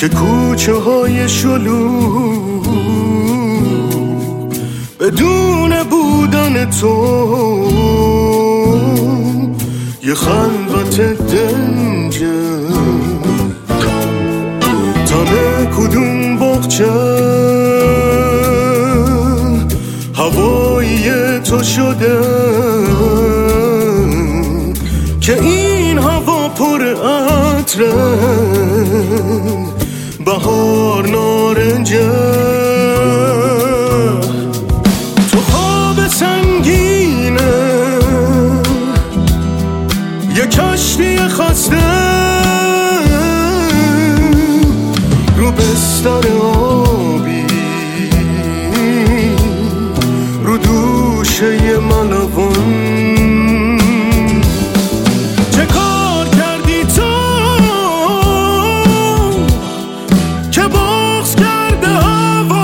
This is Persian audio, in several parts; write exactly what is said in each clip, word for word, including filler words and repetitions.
که کوچه های شلوغ بدون بودن تو یه خلوت دنجه. تنه کدوم باغچه هوایی تو شده که این هوا پر عطره، بهار نارنجه. تو خواب سنگینه یه کشتی خسته رو بستر آبی، رو دوشه یه ملوان. چه کار کردی تو که بغض کرده هوا؟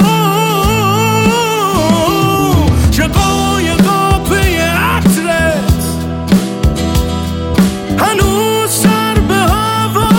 شقای قاپه عطرت هنوز سر به هوا.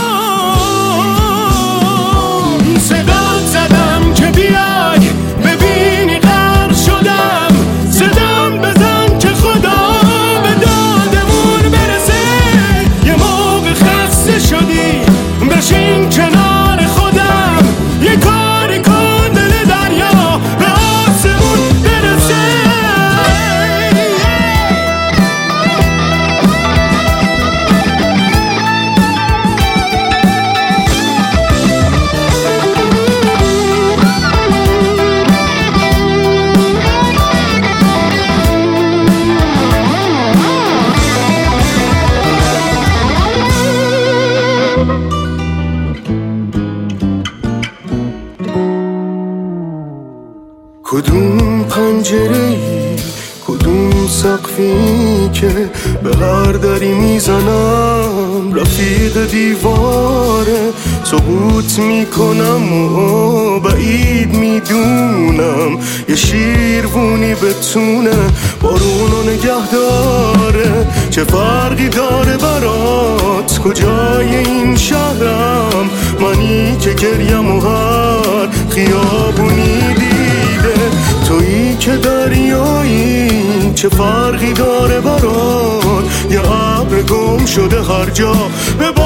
صدات زدم که بیای ببینی غرق شدم، صدام بزن که خدا به دادمون برسه. یه موقع خسته شدی بشین کنار خودم، یه کاری کن دل دریا به آسمون برسه. کدوم پنجره‌ای، کدوم سقفی که به هر دری میزنم رفیق دیواره. ثبوت میکنم و بعید میدونم یه شیروونی بتونه بارونو نگه داره. چه فرقی داره برات کجای این شهرم، منی که گریم و هر خیابونی دیده. تویی که دریایی، چه فرقی داره برات یه ابر گم شده هر جا.